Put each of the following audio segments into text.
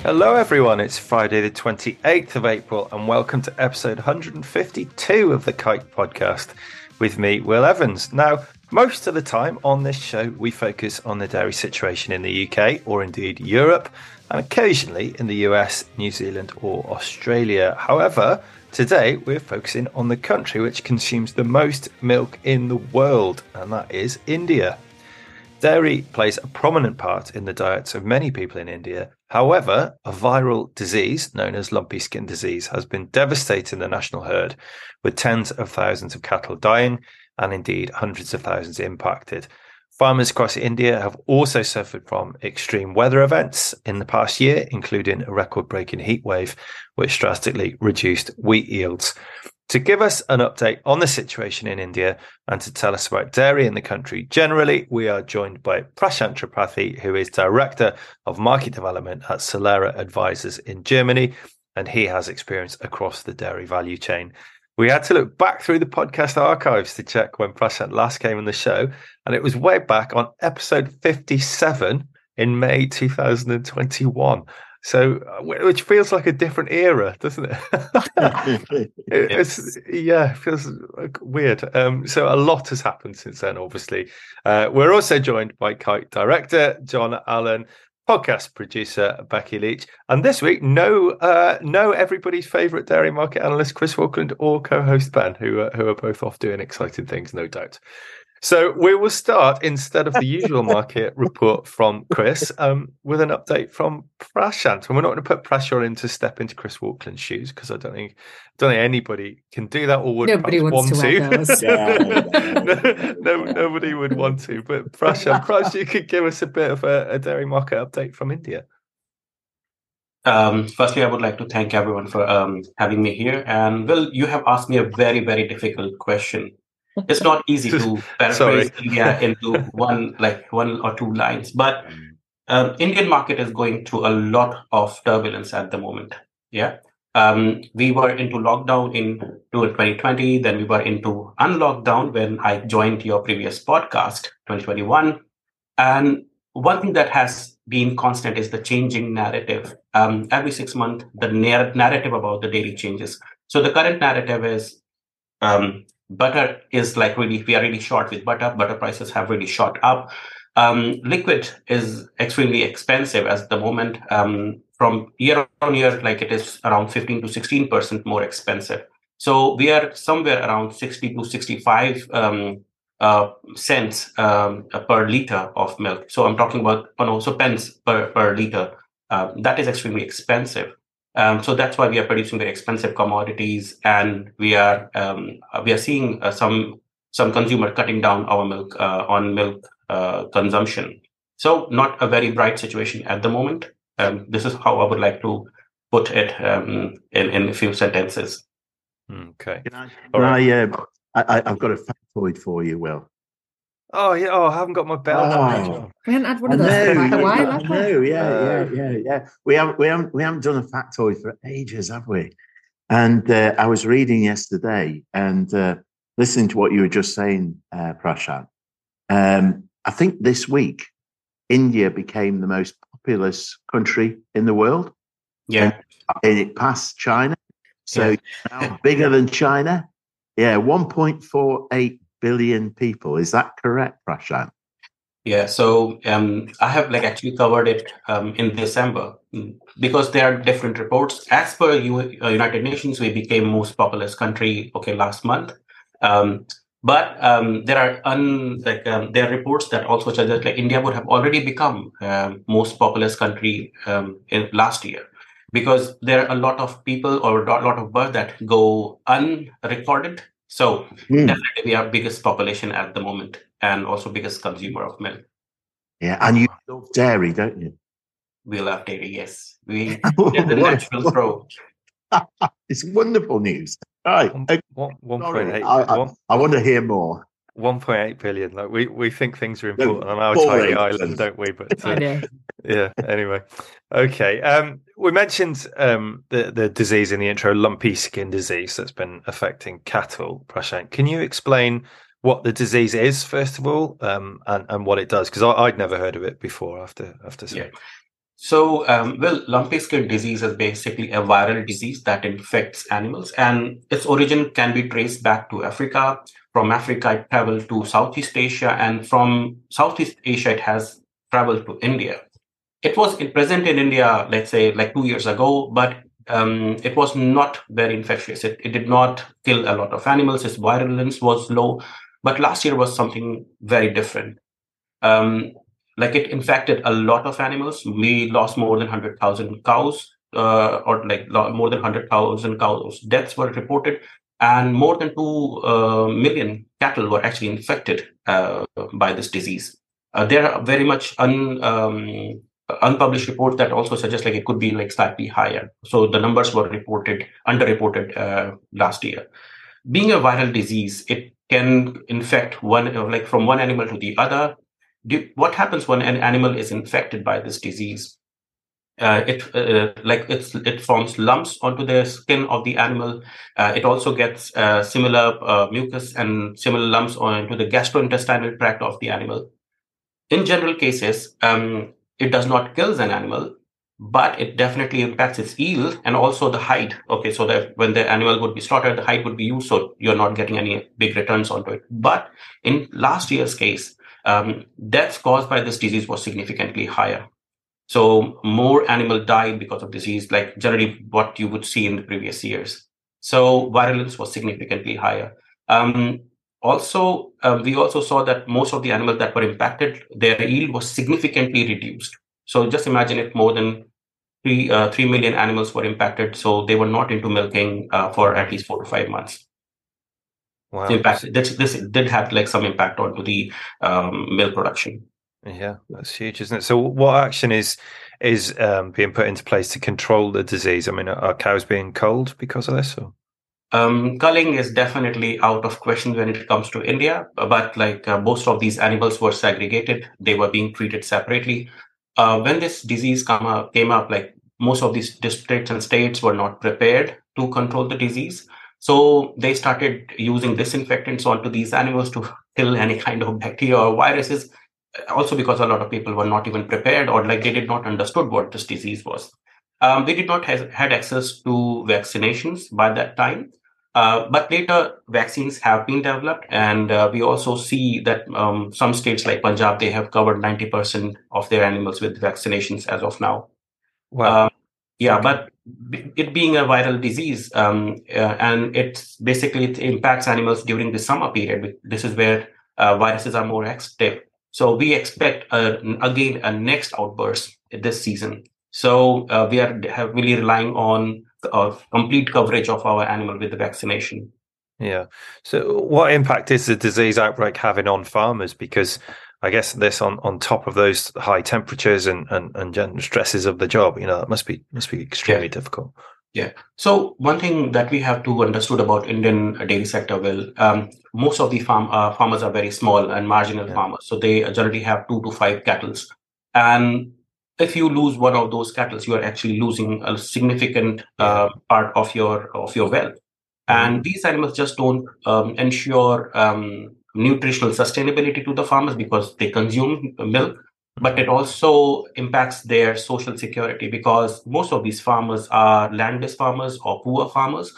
Hello everyone, it's Friday the 28th of April and welcome to episode 152 of the Kite Podcast with me, Will Evans. Now, most of the time on this show we focus on the dairy situation in the UK or indeed Europe and occasionally in the US, New Zealand or Australia. However, today we're focusing on the country which consumes the most milk in the world, and that is India. Dairy plays a prominent part in the diets of many people in India. However, a viral disease known as lumpy skin disease has been devastating the national herd, with tens of thousands of cattle dying and indeed hundreds of thousands impacted. Farmers across India have also suffered from extreme weather events in the past year, including a record-breaking heat wave, which drastically reduced wheat yields. To give us an update on the situation in India and to tell us about dairy in the country generally, we are joined by Prashant Tripathi, who is Director of Market Development at Solera Advisors in Germany, and he has experience across the dairy value chain. We had to look back through the podcast archives to check when Prashant last came on the show, and it was way back on episode 57 in May 2021. So, which feels like a different era, doesn't it? It feels like weird. So a lot has happened since then, obviously. We're also joined by Kite Director John Allen, podcast producer Becky Leach, and this week, no everybody's favourite dairy market analyst Chris Falkland or co-host Ben, who are both off doing exciting things, no doubt. So we will start, instead of the usual market report from Chris, with an update from Prashant. And we're not going to put pressure on him to step into Chris Falkland's shoes, because I don't think anybody can do that or would nobody wants want to. Nobody would want to. But Prashant, perhaps you could give us a bit of a dairy market update from India. Firstly, I would like to thank everyone for having me here. And Will, you have asked me a very, very difficult question. It's not easy to paraphrase India into one or two lines, but Indian market is going through a lot of turbulence at the moment. Yeah, we were into lockdown in 2020, then we were into unlockdown when I joined your previous podcast, 2021. And one thing that has been constant is the changing narrative. Every 6 months, the narrative about the dairy changes. So the current narrative is butter is we are really short with butter. Butter prices have really shot up. Liquid is extremely expensive at the moment. From year on year, it is around 15 to 16% more expensive. So we are somewhere around 60 to 65 cents per liter of milk. So I'm talking about also pence per liter. That is extremely expensive. So that's why we are producing very expensive commodities, and we are seeing some consumer cutting down our milk on milk consumption. So not a very bright situation at the moment. This is how I would like to put it in a few sentences. Okay. I've got a factoid for you, Will. Oh yeah! Oh, I haven't got my belt. Oh. We haven't had one of those for quite a while, have we? No, yeah. We haven't done a factoid for ages, have we? And I was reading yesterday and listening to what you were just saying, Prashant. I think this week India became the most populous country in the world. Yeah, and it passed China, so now bigger than China. Yeah, 1.48 billion people. Is that correct, Prashant? Yeah, so I have actually covered it in December because there are different reports. As per United Nations, we became most populous country last month. But there are there are reports that also suggest India would have already become most populous country in last year, because there are a lot of people or a lot of births that go unrecorded. So definitely we are biggest population at the moment and also biggest consumer of milk. Yeah, and you love dairy, don't you? We love dairy, yes. We it's the natural throw. It's wonderful news. Right. 1.8. I want to hear more. 1.8 billion. Like we think things are important on our tiny island, don't we? But yeah. Anyway, okay. We mentioned the disease in the intro, lumpy skin disease, that's been affecting cattle. Prashant, can you explain what the disease is first of all, and what it does? Because I'd never heard of it before. I have to say. So, lumpy skin disease is basically a viral disease that infects animals, and its origin can be traced back to Africa. From Africa, it traveled to Southeast Asia, and from Southeast Asia, it has traveled to India. It was present in India, let's say, like 2 years ago, but it was not very infectious. It did not kill a lot of animals. Its virulence was low, but last year was something very different. Like it infected a lot of animals. We lost more than 100,000 cows, or like more than 100,000 cows. Deaths were reported, and more than 2 million cattle were actually infected by this disease. There are very much unpublished reports that also suggest like it could be like slightly higher. So the numbers were underreported last year. Being a viral disease, it can infect from one animal to the other. What happens when an animal is infected by this disease? It forms lumps onto the skin of the animal. It also gets similar mucus and similar lumps onto the gastrointestinal tract of the animal. In general cases, it does not kill an animal, but it definitely impacts its yield and also the hide. Okay, so that when the animal would be slaughtered, the hide would be used, so you're not getting any big returns onto it. But in last year's case, deaths caused by this disease was significantly higher. So more animal died because of disease, like generally what you would see in the previous years. So virulence was significantly higher. We also saw that most of the animals that were impacted, their yield was significantly reduced. So just imagine if more than 3 million animals were impacted, so they were not into milking for at least 4 to 5 months. Wow. So impact, this did have like some impact onto the milk production. Yeah, that's huge, isn't it? So what action is being put into place to control the disease? I mean, are cows being culled because of this? Or? Culling is definitely out of question when it comes to India, but most of these animals were segregated. They were being treated separately. When this disease came up, like most of these districts and states were not prepared to control the disease. So they started using disinfectants onto these animals to kill any kind of bacteria or viruses. Also because a lot of people were not even prepared, or like they did not understood what this disease was. They did not had access to vaccinations by that time. But later, vaccines have been developed, and we also see that some states like Punjab, they have covered 90% of their animals with vaccinations as of now. Wow. Okay. But it being a viral disease, and it impacts animals during the summer period. This is where viruses are more active. So we expect again a next outburst this season. So we are heavily relying on complete coverage of our animal with the vaccination. Yeah. So what impact is the disease outbreak having on farmers? Because I guess this on top of those high temperatures and stresses of the job, that must be extremely difficult. Yeah. So one thing that we have to understood about Indian dairy sector, most of the farmers are very small and marginal farmers. So they generally have 2 to 5 cattle. And if you lose one of those cattle, you are actually losing a significant part of your wealth. And these animals just don't ensure nutritional sustainability to the farmers because they consume milk. But it also impacts their social security because most of these farmers are landless farmers or poor farmers.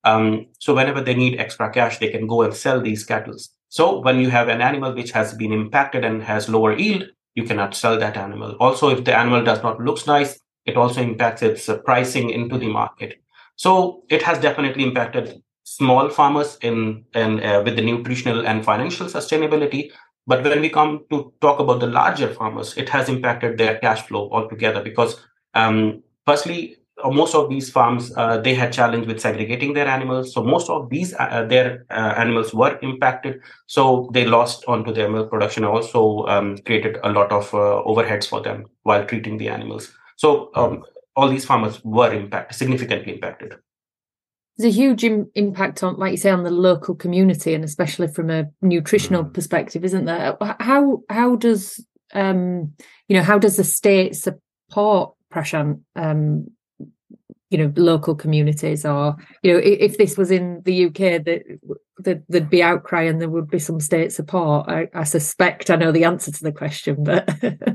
So whenever they need extra cash, they can go and sell these cattle. So when you have an animal which has been impacted and has lower yield, you cannot sell that animal. Also, if the animal does not look nice, it also impacts its pricing into the market. So it has definitely impacted small farmers with the nutritional and financial sustainability. But when we come to talk about the larger farmers, it has impacted their cash flow altogether because, firstly, most of these farms, they had challenge with segregating their animals. So most of these, their animals were impacted. So they lost onto their milk production, also created a lot of overheads for them while treating the animals. So all these farmers were significantly impacted. There's a huge impact on, like you say, on the local community, and especially from a nutritional perspective, isn't there? How does how does the state support Prashant local communities, or if this was in the UK, there'd be outcry and there would be some state support. I suspect I know the answer to the question, but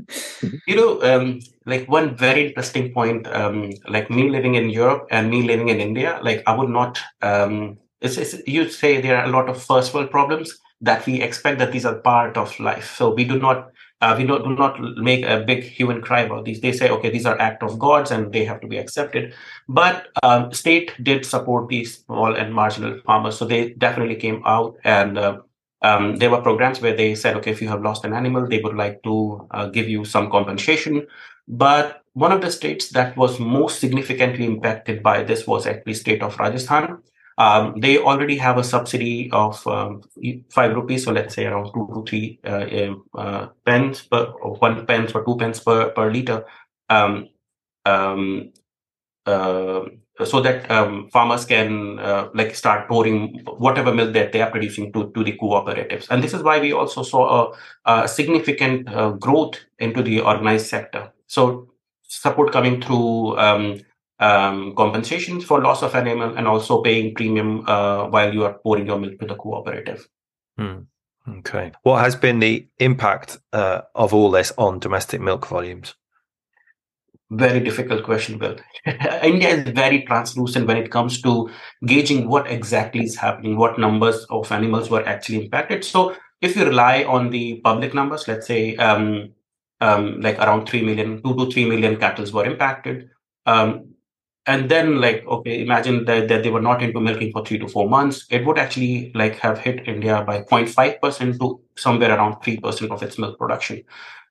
like one very interesting point, like me living in Europe and me living in India, like I would not. You say there are a lot of first world problems that we expect that these are part of life, so we do not make a big hue and cry about these. They say, okay, these are act of gods and they have to be accepted. But state did support these small and marginal farmers, so they definitely came out, and there were programs where they said, okay, if you have lost an animal, they would like to give you some compensation. But one of the states that was most significantly impacted by this was actually state of Rajasthan. They already have a subsidy of 5 rupees, so let's say around 2 to 3 pence per, or 1 pence or 2 pence per liter, so that farmers can start pouring whatever milk that they are producing to the cooperatives. And this is why we also saw a significant growth into the organized sector. So support coming through compensations for loss of animal, and also paying premium while you are pouring your milk to the cooperative. Okay. What has been the impact of all this on domestic milk volumes? Very difficult question, Bill. India is very translucent when it comes to gauging what exactly is happening, what numbers of animals were actually impacted. So if you rely on the public numbers, let's say like around 2 to 3 million cattle were impacted. And then imagine that they were not into milking for 3 to 4 months. It would actually have hit India by 0.5% to somewhere around 3% of its milk production.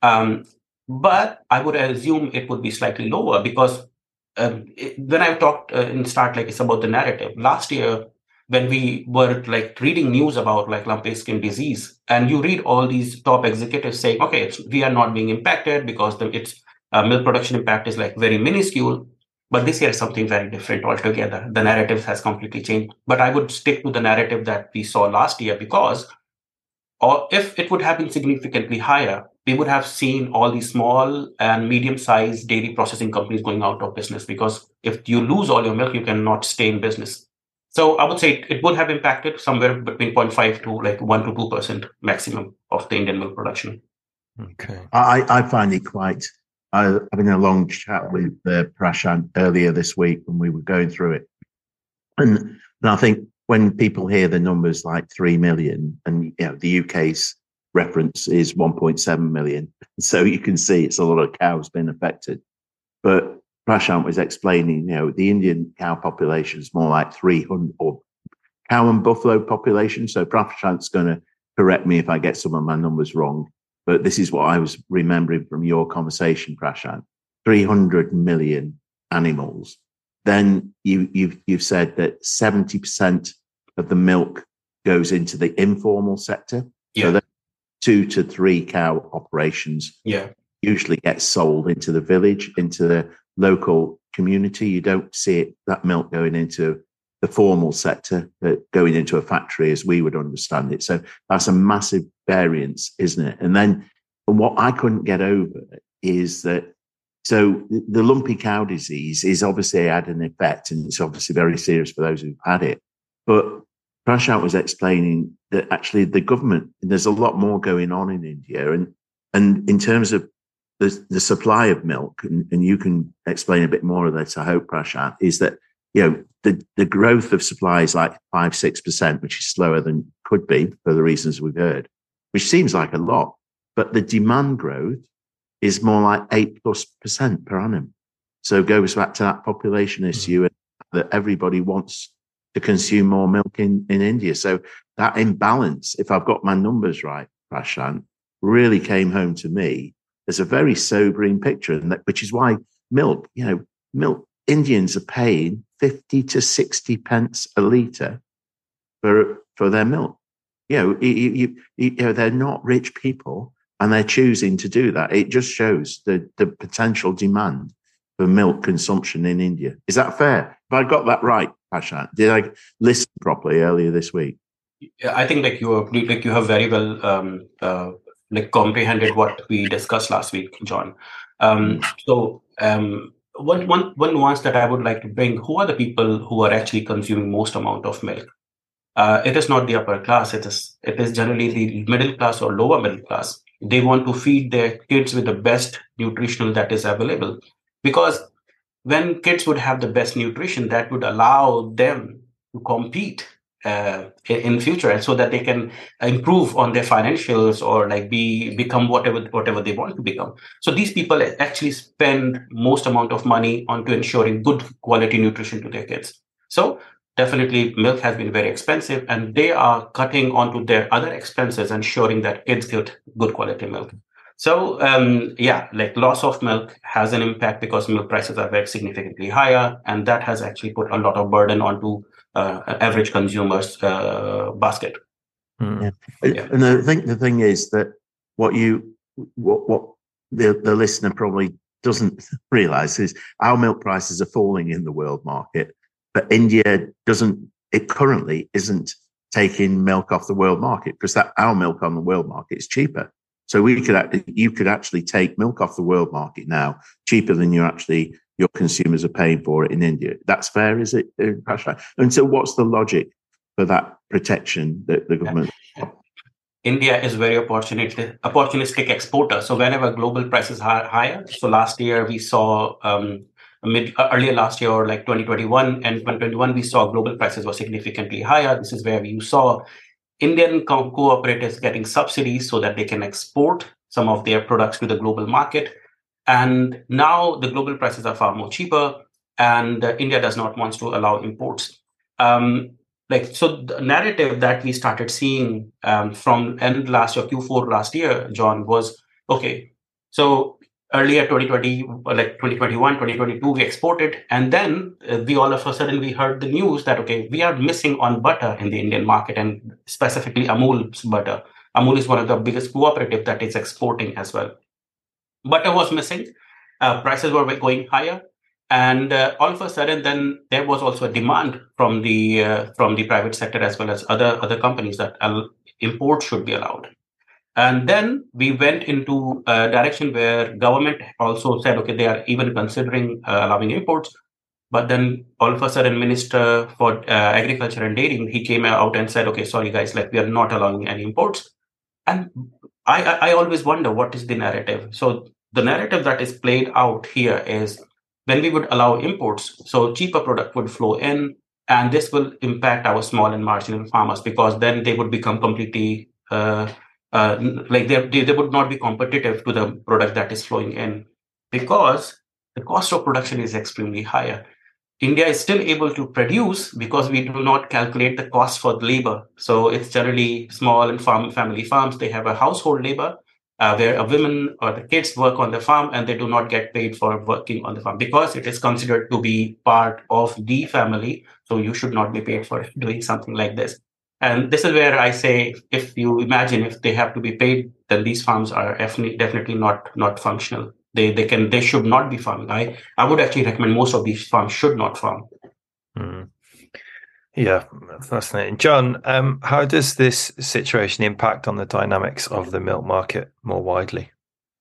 But I would assume it would be slightly lower, because when I talked in start, it's about the narrative. Last year, when we were reading news about lumpy skin disease, and you read all these top executives saying, okay, we are not being impacted because its milk production impact is very minuscule. But this year is something very different altogether. The narrative has completely changed. But I would stick to the narrative that we saw last year, because if it would have been significantly higher, we would have seen all these small and medium-sized dairy processing companies going out of business, because if you lose all your milk, you cannot stay in business. So I would say it would have impacted somewhere between 0.5 to 1 to 2% maximum of the Indian milk production. Okay. I find it quite... having a long chat with Prashant earlier this week when we were going through it. And I think when people hear the numbers like 3 million, and the UK's reference is 1.7 million, so you can see it's a lot of cows being affected. But Prashant was explaining, the Indian cow population is more like 300, or cow and buffalo population. So Prashant's going to correct me if I get some of my numbers wrong. But this is what I was remembering from your conversation, Prashant. 300 million animals. Then you've said that 70% of the milk goes into the informal sector. Yeah. So 2 to 3 cow operations usually get sold into the village, into the local community. You don't see that milk going into the formal sector, going into a factory as we would understand it. So that's a massive variance, isn't it? And then what I couldn't get over is that, so the lumpy cow disease is obviously had an effect, and it's obviously very serious for those who've had it. But Prashant was explaining that actually the government, there's a lot more going on in India, and in terms of the supply of milk, and you can explain a bit more of this, I hope, Prashant, is that the growth of supply is 5-6%, which is slower than could be for the reasons we've heard, which seems like a lot. But the demand growth is more like 8+% per annum. So it goes back to that population issue that everybody wants to consume more milk in India. So that imbalance, if I've got my numbers right, Prashant, really came home to me as a very sobering picture, which is why milk, Indians are paying 50 to 60 pence a litre for their milk. They're not rich people, and they're choosing to do that. It just shows the potential demand for milk consumption in India. Is that fair? Have I got that right, Prashant? Did I listen properly earlier this week? Yeah, I think you have very well comprehended what we discussed last week, John. one nuance that I would like to bring: who are the people who are actually consuming most amount of milk? It is not the upper class. It is generally the middle class or lower middle class. They want to feed their kids with the best nutritional that is available, because when kids would have the best nutrition, that would allow them to compete in future, and so that they can improve on their financials or like become whatever they want to become. So these people actually spend most amount of money onto ensuring good quality nutrition to their kids. So definitely milk has been very expensive, and they are cutting onto their other expenses, ensuring that kids get good quality milk. So like loss of milk has an impact because milk prices are very significantly higher, and that has actually put a lot of burden onto average consumers' basket. Yeah. And the thing is that what the listener probably doesn't realize is our milk prices are falling in the world market, but India currently isn't taking milk off the world market, because our milk on the world market is cheaper. So you could actually take milk off the world market now cheaper than your consumers are paying for it in India. That's fair, is it? And so what's the logic for that protection that the government... India is very opportunistic exporter. So whenever global prices are higher, so last year we saw earlier last year, or like 2021 and 2021, we saw global prices were significantly higher. This is where you saw Indian cooperatives getting subsidies so that they can export some of their products to the global market. And now the global prices are far more cheaper, and India does not want to allow imports. So the narrative that we started seeing from end last year, Q4 last year, John, was, okay, so earlier 2020, like 2021, 2022, we exported. And then we all of a sudden, we heard the news that, okay, we are missing on butter in the Indian market, and specifically Amul's butter. Amul is one of the biggest cooperative that is exporting as well. Butter was missing. Prices were going higher. And all of a sudden, then there was also a demand from the private sector as well as other companies that import should be allowed. And then we went into a direction where government also said, okay, they are even considering allowing imports. But then all of a sudden, Minister for Agriculture and Dairy, he came out and said, okay, sorry guys, like we are not allowing any imports. And I always wonder, what is the narrative? So the narrative that is played out here is, when we would allow imports, so cheaper product would flow in, and this will impact our small and marginal farmers, because then they would become completely they would not be competitive to the product that is flowing in, because the cost of production is extremely higher. India is still able to produce because we do not calculate the cost for the labor. So it's generally small and family farms. They have a household labor where a woman or the kids work on the farm, and they do not get paid for working on the farm because it is considered to be part of the family. So you should not be paid for doing something like this. And this is where I say, if you imagine if they have to be paid, then these farms are definitely not functional. They should not be farming. I would actually recommend most of these farms should not farm. Mm. Yeah, fascinating. John, how does this situation impact on the dynamics of the milk market more widely?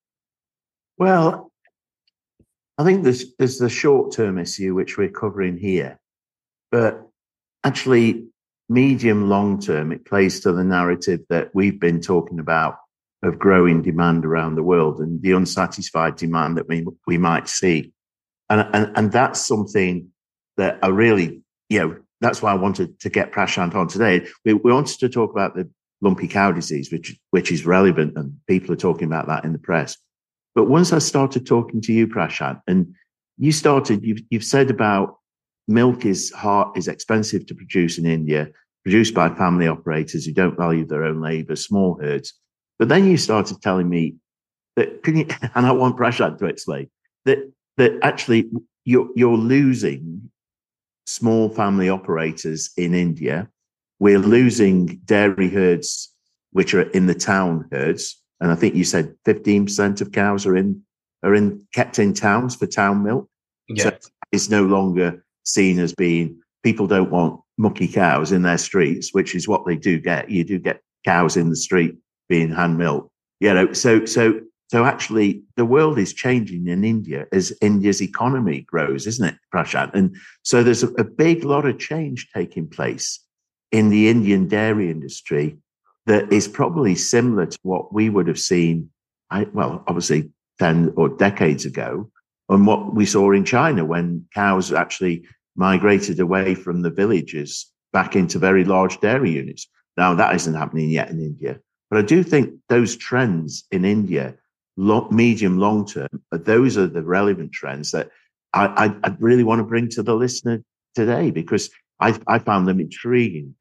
Well, I think there's the short-term issue which we're covering here, but actually, medium, long-term, it plays to the narrative that we've been talking about of growing demand around the world and the unsatisfied demand that we might see, and that's something that I really, that's why I wanted to get Prashant on today. We wanted to talk about the lumpy cow disease, which is relevant, and people are talking about that in the press. But once I started talking to you, Prashant, and you've said about milk is expensive to produce in India, produced by family operators who don't value their own labour, small herds. But then you started telling me that, and I want Prashant to explain that actually you're losing small family operators in India. We're losing dairy herds, which are in the town herds. And I think you said 15% of cows are kept in towns for town milk. Yeah. So it's no longer seen as being, people don't want mucky cows in their streets, which is what they do get. You do get cows in the street being hand milked. So So actually, the world is changing in India as India's economy grows, isn't it, Prashant? And so there's a big lot of change taking place in the Indian dairy industry that is probably similar to what we would have seen, obviously 10 or decades ago, and what we saw in China when cows actually migrated away from the villages back into very large dairy units. Now, that isn't happening yet in India. But I do think those trends in India, medium, long term, those are the relevant trends that I really want to bring to the listener today, because I found them intriguing.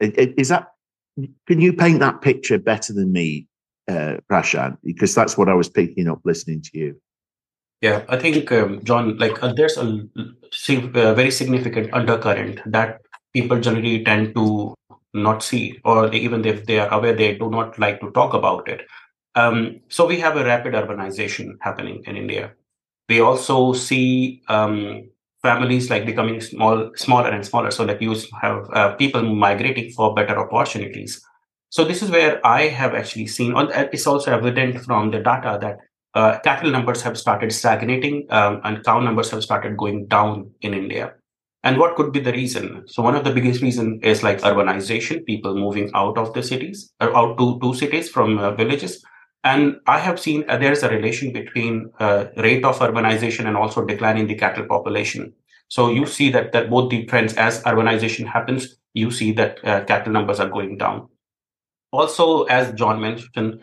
Can you paint that picture better than me, Prashant? Because that's what I was picking up listening to you. Yeah, I think, John, there's a very significant undercurrent that people generally tend to not see, or even if they are aware, they do not like to talk about it. So we have a rapid urbanization happening in India. We also see families becoming smaller and smaller. So you have people migrating for better opportunities. So this is where I have actually seen, and it's also evident from the data that cattle numbers have started stagnating and cow numbers have started going down in India. And what could be the reason? So one of the biggest reasons is urbanization, people moving out of the cities, or out to cities from villages. And I have seen there's a relation between rate of urbanization and also decline in the cattle population. So you see that both the trends, as urbanization happens, you see that cattle numbers are going down. Also, as John mentioned,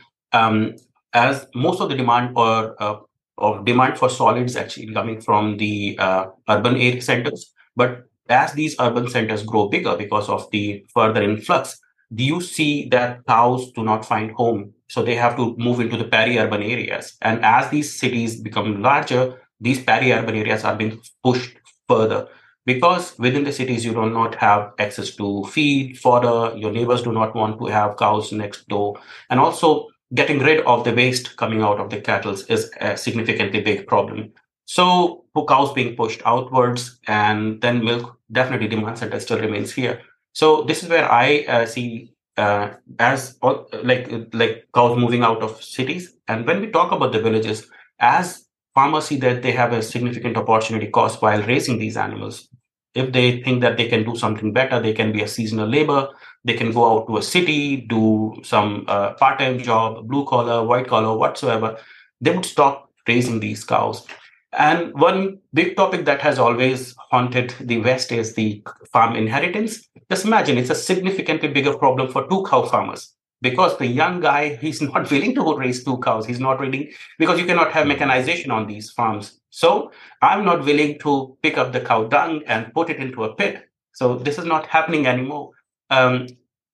as most of the demand demand for solids actually coming from the urban area centers, but as these urban centers grow bigger because of the further influx, do you see that cows do not find home? So they have to move into the peri-urban areas. And as these cities become larger, these peri-urban areas are being pushed further. Because within the cities, you do not have access to feed, fodder, your neighbors do not want to have cows next door. And also, getting rid of the waste coming out of the cattle is a significantly big problem. So cows being pushed outwards, and then milk, definitely demand center still remains here. So this is where I see as cows moving out of cities. And when we talk about the villages, as farmers see that they have a significant opportunity cost while raising these animals. If they think that they can do something better, they can be a seasonal labor, they can go out to a city, do some part-time job, blue collar, white collar, whatsoever, they would stop raising these cows. And one big topic that has always haunted the West is the farm inheritance. Just imagine, it's a significantly bigger problem for two cow farmers, because the young guy, he's not willing to raise two cows. He's not willing, because you cannot have mechanization on these farms. So I'm not willing to pick up the cow dung and put it into a pit. So this is not happening anymore. And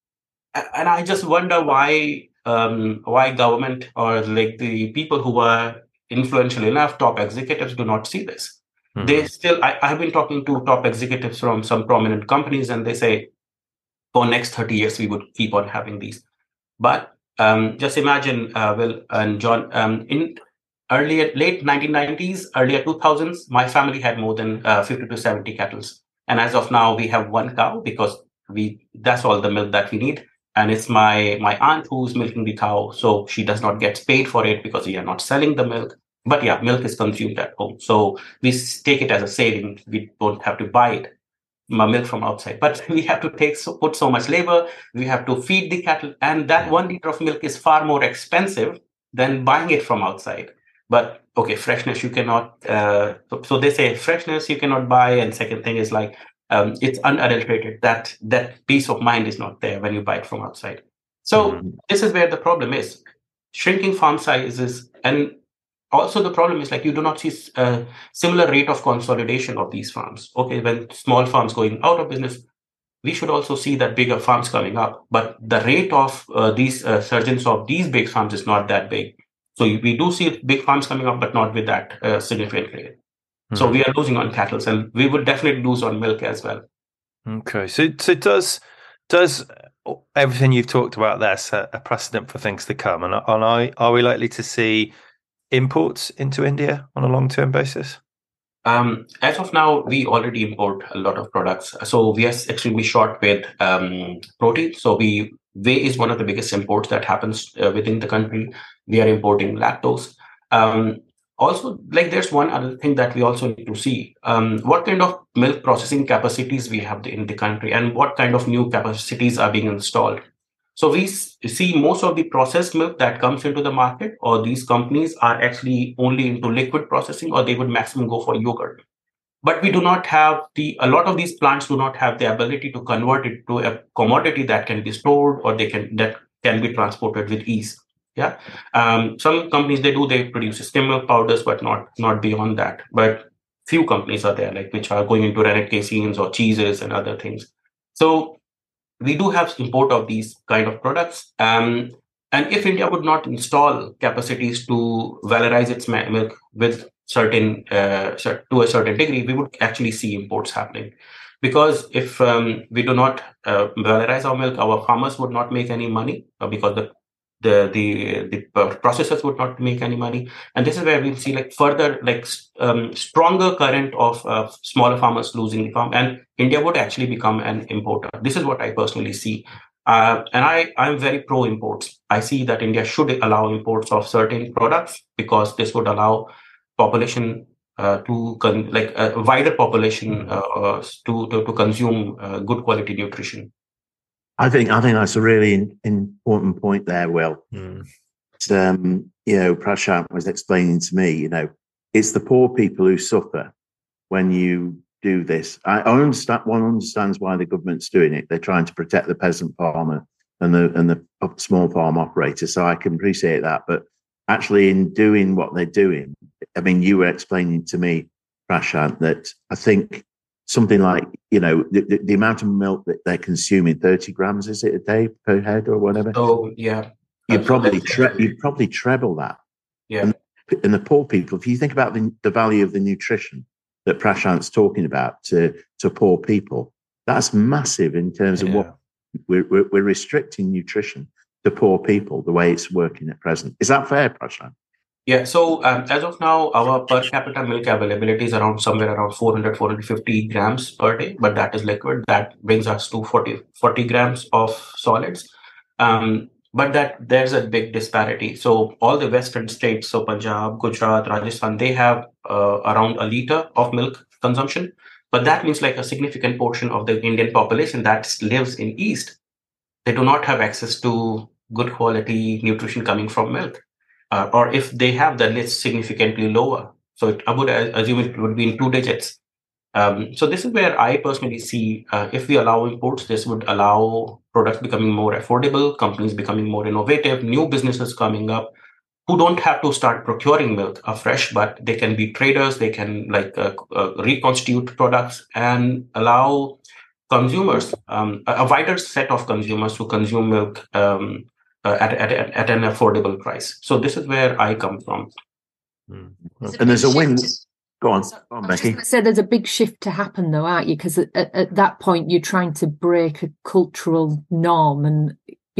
I just wonder why government, or the people who are influential enough, top executives, do not see this. Mm-hmm. They still, I have been talking to top executives from some prominent companies, and they say, for next 30 years, we would keep on having these. But just imagine, Will and John, in late 1990s, earlier 2000s, my family had more than 50 to 70 cattle. And as of now, we have one cow, because that's all the milk that we need. And it's my aunt who's milking the cow. So she does not get paid for it because we are not selling the milk. But yeah, milk is consumed at home. So we take it as a saving. We don't have to buy it, milk from outside. But we have to put so much labor. We have to feed the cattle. And that 1 liter of milk is far more expensive than buying it from outside. But okay, freshness you cannot. So they say freshness you cannot buy. And second thing is it's unadulterated. That peace of mind is not there when you buy it from outside. So this is where the problem is. Shrinking farm sizes, and also the problem is you do not see a similar rate of consolidation of these farms. Okay, when small farms going out of business, we should also see that bigger farms coming up. But the rate of these surgence of these big farms is not that big. So we do see big farms coming up, but not with that significant rate. So we are losing on cattle, and we would definitely lose on milk as well. Okay, so does everything you've talked about there set a precedent for things to come? And are we likely to see imports into India on a long-term basis? As of now, we already import a lot of products. So we are extremely short with protein. So whey is one of the biggest imports that happens within the country. We are importing lactose. Also, like there's one other thing that we also need to see, what kind of milk processing capacities we have in the country and what kind of new capacities are being installed. So we see most of the processed milk that comes into the market, or these companies are actually only into liquid processing, or they would maximum go for yogurt. But we do not have a lot of these plants do not have the ability to convert it to a commodity that can be stored or that can be transported with ease. Yeah. Some companies, they produce skim milk powders, but not beyond that. But few companies are there, like which are going into rennet caseins or cheeses and other things. So we do have import of these kind of products. And if India would not install capacities to valorize its milk with to a certain degree, we would actually see imports happening. Because if we do not valorize our milk, our farmers would not make any money, because the processors would not make any money. And this is where we'll see like further stronger current of smaller farmers losing the farm, and India would actually become an importer. This is what I personally see. And I'm very pro imports. I see that India should allow imports of certain products, because this would allow population a wider population to consume good quality nutrition. I think that's a really important point there, Will. Prashant was explaining to me, it's the poor people who suffer when you do this. I understand. One understands why the government's doing it. They're trying to protect the peasant farmer and the small farm operator. So I can appreciate that. But actually, in doing what they're doing, I mean, you were explaining to me, Prashant, that I think something like, the amount of milk that they're consuming, 30 grams, is it a day per head or whatever? Oh, yeah. You'd probably treble that. Yeah. And the poor people, if you think about the value of the nutrition that Prashant's talking about to poor people, that's massive in terms of what we're restricting nutrition to poor people the way it's working at present. Is that fair, Prashant? Yeah, so as of now, our per capita milk availability is somewhere around 450 grams per day, but that is liquid. That brings us to 40 grams of solids. But that there's a big disparity. So all the western states, so Punjab, Gujarat, Rajasthan, they have around a liter of milk consumption. But that means like a significant portion of the Indian population that lives in East, they do not have access to good quality nutrition coming from milk. Or if they have, then it's significantly lower. So I would assume it would be in 2 digits. So this is where I personally see, if we allow imports, this would allow products becoming more affordable, companies becoming more innovative, new businesses coming up who don't have to start procuring milk afresh, but they can be traders. They can reconstitute products and allow consumers, a wider set of consumers to consume milk at an affordable price. So this is where I come from. And there's a win. Go on, Becky. So there's a big shift to happen, though, aren't you? Because at that point, you're trying to break a cultural norm, and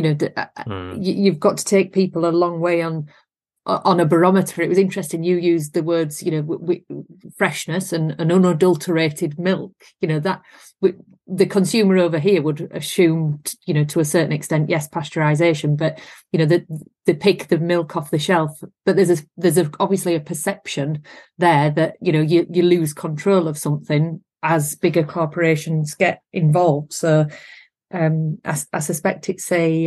you've got to take people a long way on a barometer. It was interesting. You used the words, freshness and unadulterated milk. The consumer over here would assume, to a certain extent, yes, pasteurization, but they pick the milk off the shelf. But there's obviously a perception there that you lose control of something as bigger corporations get involved. So I suspect it's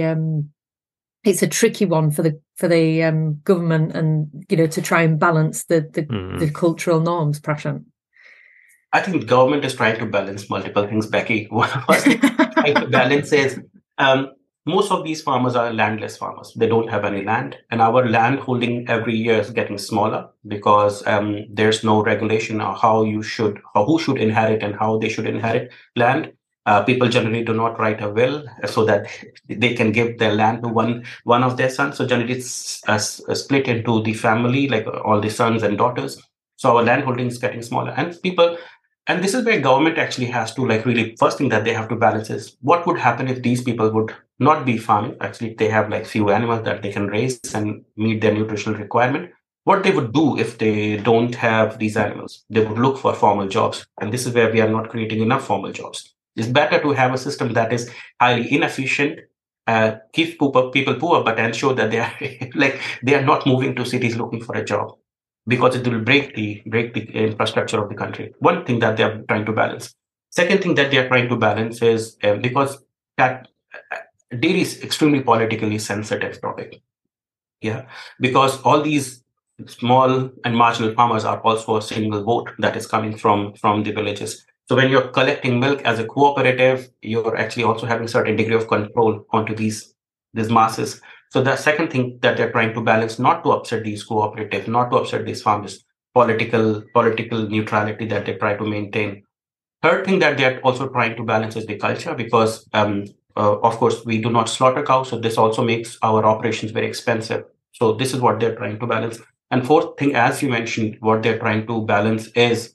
a tricky one for the government, and to try and balance the cultural norms, Prashant. I think the government is trying to balance multiple things, Becky. What trying to balance is most of these farmers are landless farmers. They don't have any land, and our land holding every year is getting smaller because there's no regulation on who should inherit and how they should inherit land. People generally do not write a will so that they can give their land to one of their sons. So generally it's split into the family, like all the sons and daughters. So our land holding is getting smaller, and this is where government actually has to really, first thing that they have to balance is what would happen if these people would not be farming. Actually, they have few animals that they can raise and meet their nutritional requirement. What they would do if they don't have these animals, they would look for formal jobs. And this is where we are not creating enough formal jobs. It's better to have a system that is highly inefficient, keep people poor, but ensure that they are they are not moving to cities looking for a job, because it will break the infrastructure of the country. One thing that they are trying to balance. Second thing that they are trying to balance is because that dairy is extremely politically sensitive topic. Yeah, because all these small and marginal farmers are also a single vote that is coming from the villages. So when you're collecting milk as a cooperative, you're actually also having certain degree of control onto these masses. So the second thing that they're trying to balance, not to upset these cooperatives, not to upset these farmers, political neutrality that they try to maintain. Third thing that they're also trying to balance is the culture, because of course we do not slaughter cows, so this also makes our operations very expensive. So this is what they're trying to balance. And fourth thing, as you mentioned, what they're trying to balance is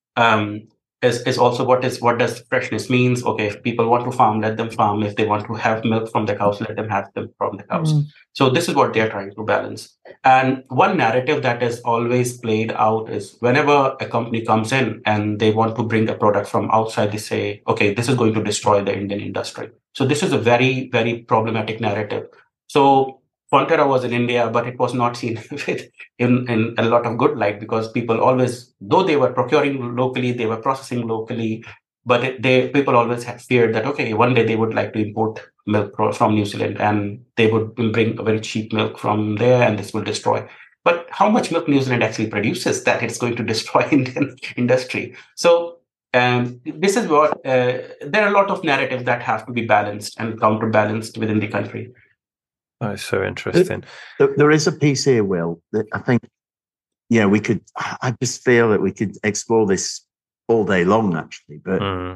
also what does freshness means. Okay, if people want to farm, let them farm. If they want to have milk from the cows, let them have them from the cows. So this is what they're trying to balance. And one narrative that is always played out is whenever a company comes in and they want to bring a product from outside, they say, okay, this is going to destroy the Indian industry. So this is a very, very problematic narrative. So Fonterra was in India, but it was not seen in a lot of good light, because people always, though they were procuring locally, they were processing locally, but people always had feared that, okay, one day they would like to import milk from New Zealand and they would bring a very cheap milk from there and this will destroy. But how much milk New Zealand actually produces that it's going to destroy Indian industry? So this is what, there are a lot of narratives that have to be balanced and counterbalanced within the country. Oh, it's so interesting. There is a piece here, Will, that I think, I just feel that we could explore this all day long, actually. But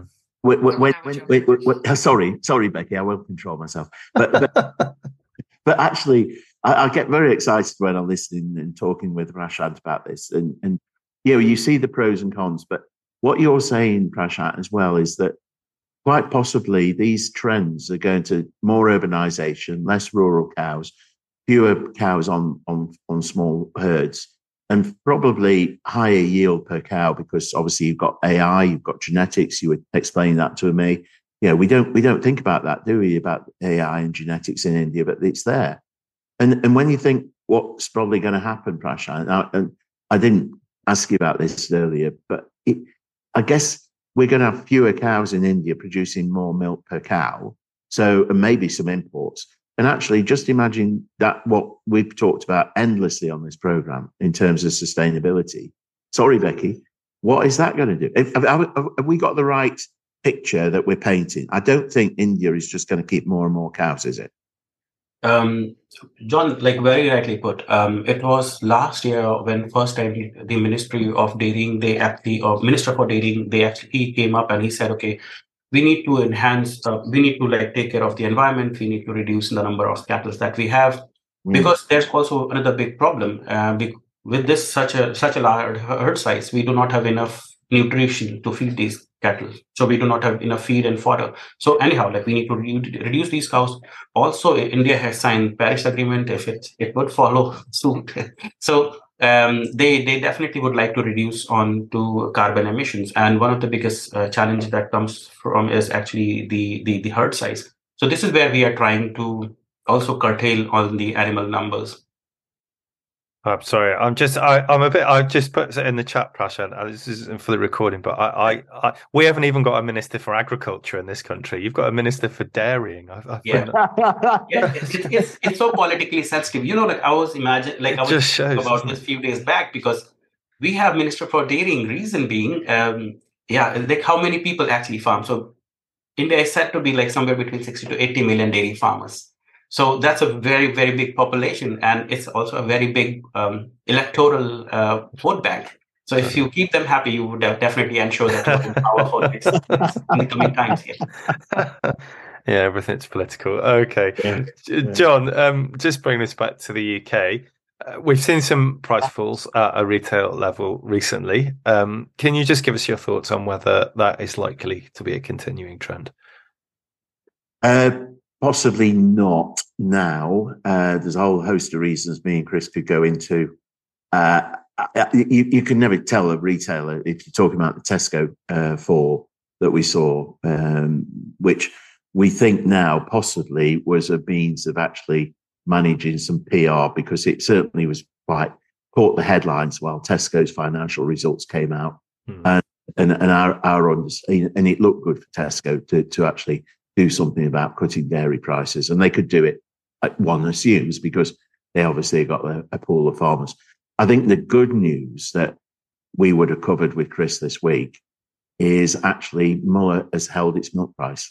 sorry, Becky, I will control myself. But actually, I get very excited when I'm listening and talking with Prashant about this. And you see the pros and cons. But what you're saying, Prashant, as well, is that quite possibly these trends are going to more urbanization, less rural cows, fewer cows on small herds, and probably higher yield per cow, because obviously you've got AI, you've got genetics. You would explain that to me. We don't think about that, do we, about AI and genetics in India, but it's there. And when you think what's probably going to happen, Prashant, and I didn't ask you about this earlier, but I guess we're going to have fewer cows in India producing more milk per cow. So, and maybe some imports. And actually, just imagine that what we've talked about endlessly on this program in terms of sustainability. Sorry, Becky, what is that going to do? Have we got the right picture that we're painting? I don't think India is just going to keep more and more cows, is it? John, like very rightly put, it was last year when first time the Ministry of Dairying, Minister for Dairying, he came up and he said, okay, we need to enhance, we need to take care of the environment, we need to reduce the number of cattle that we have, because there's also another big problem. With this such a large herd size, we do not have enough nutrition to feed these cattle. So we do not have enough feed and fodder. So anyhow, we need to reduce these cows. Also, India has signed Paris Agreement. If it would follow suit. So they definitely would like to reduce on to carbon emissions. And one of the biggest challenge that comes from is actually the herd size. So this is where we are trying to also curtail on the animal numbers. I'm sorry. I'm a bit. I just put it in the chat, Prashant. This isn't for the recording, but we haven't even got a minister for agriculture in this country. You've got a minister for dairying. It's so politically sensitive. I was imagining, I was thinking about this a few days back, because we have minister for dairying. Reason being, how many people actually farm. So India is said to be somewhere between 60 to 80 million dairy farmers. So that's a very, very big population, and it's also a very big electoral vote bank. So if you keep them happy, you would definitely ensure that you're in power for in the coming times here. Yeah, everything's political. Okay. Yeah. John, just bring this back to the UK. We've seen some price falls at a retail level recently. Can you just give us your thoughts on whether that is likely to be a continuing trend? Possibly not now. There's a whole host of reasons me and Chris could go into. You can never tell a retailer, if you're talking about the Tesco fall that we saw, which we think now possibly was a means of actually managing some PR, because it certainly was quite caught the headlines while Tesco's financial results came out, and our understanding, and it looked good for Tesco to actually do something about cutting dairy prices, and they could do it, one assumes, because they obviously got a pool of farmers. I think the good news that we would have covered with Chris this week is actually Muller has held its milk price.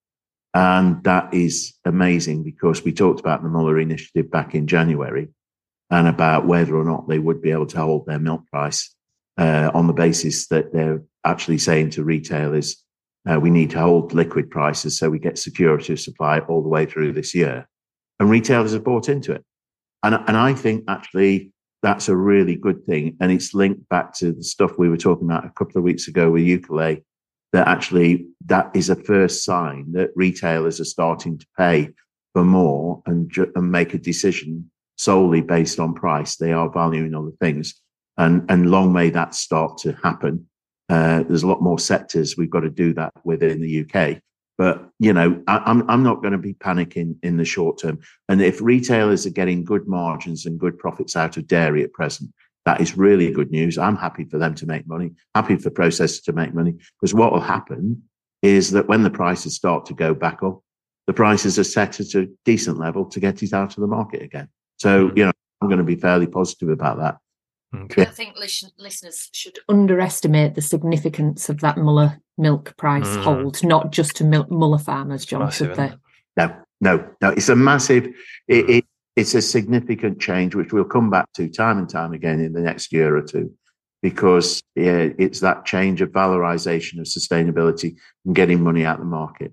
And that is amazing, because we talked about the Muller initiative back in January and about whether or not they would be able to hold their milk price on the basis that they're actually saying to retailers, we need to hold liquid prices so we get security of supply all the way through this year. And retailers have bought into it. And I think actually that's a really good thing. And it's linked back to the stuff we were talking about a couple of weeks ago with Eucalypt, that actually that is a first sign that retailers are starting to pay for more and make a decision solely based on price. They are valuing other things. And long may that start to happen. There's a lot more sectors we've got to do that within the UK. But, you know, I'm not going to be panicking in the short term. And if retailers are getting good margins and good profits out of dairy at present, that is really good news. I'm happy for them to make money, happy for processors to make money, because what will happen is that when the prices start to go back up, the prices are set at a decent level to get it out of the market again. So, you know, I'm going to be fairly positive about that. Okay. I think listeners should underestimate the significance of that Muller milk price hold, not just to Muller farmers, John, massive, should they? No. It's a massive, it's a significant change, which we'll come back to time and time again in the next year or two, because it's that change of valorization of sustainability and getting money out of the market.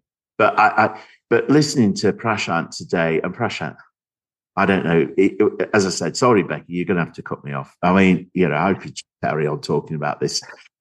But listening to Prashant today, and Prashant, I don't know. As I said, sorry, Becky, you're going to have to cut me off. I mean, you know, I could carry on talking about this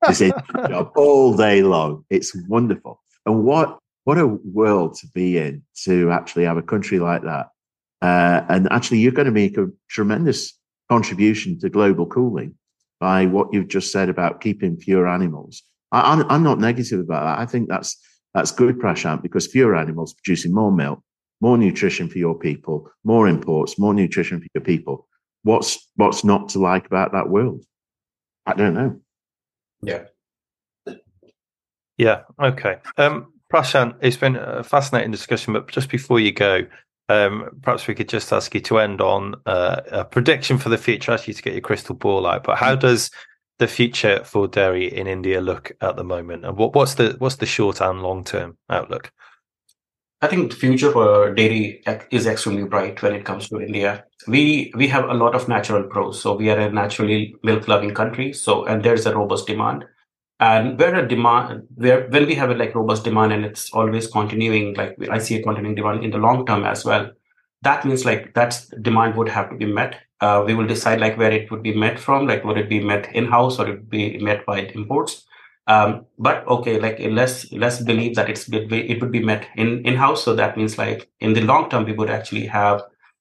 job all day long. It's wonderful. And what a world to be in, to actually have a country like that. And actually, you're going to make a tremendous contribution to global cooling by what you've just said about keeping fewer animals. I'm not negative about that. I think that's good, Prashant, because fewer animals producing more milk, more nutrition for your people, more imports, more nutrition for your people. What's not to like about that world? I don't know. Yeah. Okay. Prashant, it's been a fascinating discussion, but just before you go, perhaps we could just ask you to end on a prediction for the future. Ask you to get your crystal ball out. But how does the future for dairy in India look at the moment, and what's the short and long term outlook? I think the future for dairy is extremely bright when it comes to India. We have a lot of natural pros, so we are a naturally milk-loving country. And there's a robust demand, and when we have a robust demand and it's always continuing, I see a continuing demand in the long term as well. That means that demand would have to be met. We will decide where it would be met from, would it be met in-house or it would be met by imports. But okay, let's believe that it would be met in-house. So that means in the long term, we would actually have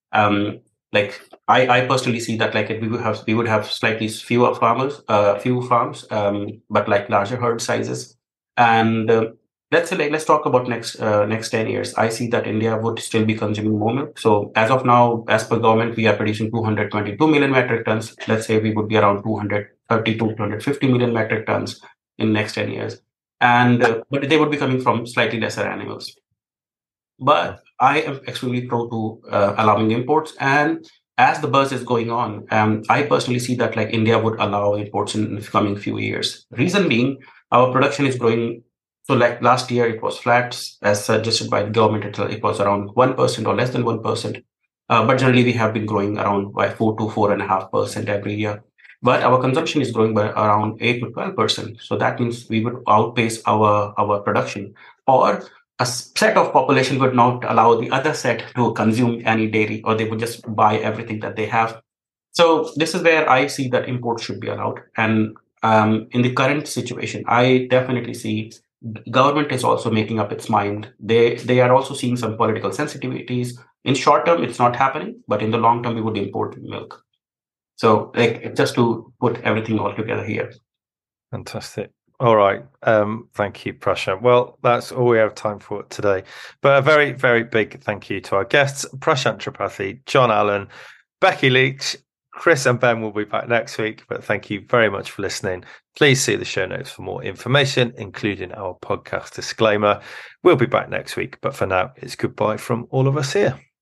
I personally see that we would have slightly fewer farms, but larger herd sizes. And let's talk about next 10 years. I see that India would still be consuming more milk. So as of now, as per government, we are producing 222 million metric tons. Let's say we would be around 230 to 250 million metric tons in next 10 years. And but they would be coming from slightly lesser animals. But I am extremely pro to allowing imports. And as the buzz is going on, I personally see that India would allow imports in the coming few years. Reason being, our production is growing. So last year, it was flat, as suggested by the government. It was around 1% or less than 1%. But generally, we have been growing around by 4 to 4.5% every year. But our consumption is growing by around 8 to 12%. So that means we would outpace our production, or a set of population would not allow the other set to consume any dairy, or they would just buy everything that they have. So this is where I see that imports should be allowed. And in the current situation, I definitely see government is also making up its mind. They are also seeing some political sensitivities. In short term, it's not happening, but in the long term, we would import milk. So just to put everything all together here. Fantastic. All right. Thank you, Prashant. Well, that's all we have time for today. But a very, very big thank you to our guests, Prashant Tripathi, John Allen, Becky Leach. Chris and Ben will be back next week, but thank you very much for listening. Please see the show notes for more information, including our podcast disclaimer. We'll be back next week, but for now, it's goodbye from all of us here.